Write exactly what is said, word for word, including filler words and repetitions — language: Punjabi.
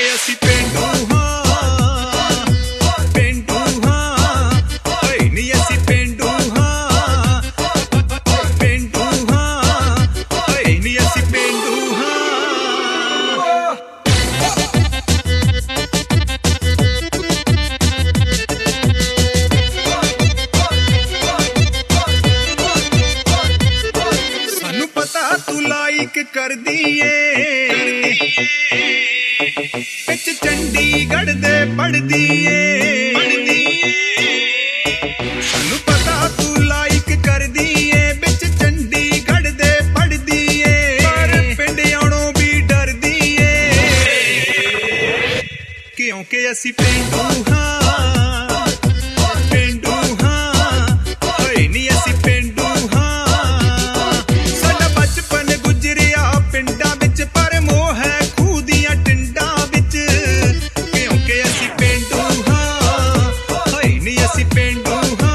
ਅਸੀਂ ਪੇਂਡੂ ਹਾਂ, ਪੇਂਡੂ ਹਾਂ, ਓਏ ਨੀ ਅਸੀਂ ਪੇਂਡੂ ਹਾਂ, ਪੇਂਡੂ ਹਾਂ, ਓਏ ਨੀ ਅਸੀਂ ਪੇਂਡੂ ਹਾਂ। ਸਾਨੂੰ ਪਤਾ ਤੂੰ ਲਾਈਕ ਕਰਦੀ ਏ, ਵਿੱਚ ਚੰਡੀਗੜ੍ਹ ਦੇ ਪੜ੍ਹਦੀ ਏ, ਸਾਨੂੰ ਪਤਾ ਤੂੰ ਲਾਈਕ ਕਰਦੀ ਏ, ਵਿੱਚ ਚੰਡੀਗੜ੍ਹ ਦੇ ਪੜ੍ਹਦੀ ਏ, ਪਰ ਪਿੰਡ ਆਉਣੋਂ ਵੀ ਡਰਦੀ ਏ, ਕਿਉਂਕਿ ਅਸੀਂ ਪੇਂਡੂ ਹਾਂ, ਪੇਂਡੂ ਹਾਂ, ਓਏ ਨੀ ਅਸੀਂ ਪੇਂਡੂ ਹਾਂ। ਸਾਡਾ ਬਚਪਨ ਗੁਜ਼ਰਿਆ ਪਿੰਡਾਂ ਵਿੱਚ, ਪਰ ਮੋਹ ਹੈ ਖੂਹ ਦੀਆਂ ਟਿੰਡਾਂ ਵਿੱਚ, ਕਿਉਂਕਿ ਅਸੀਂ ਪੇਂਡੂ ਹਾਂ, ਓਏ ਨੀ ਅਸੀਂ ਪੇਂਡੂ ਹਾਂ।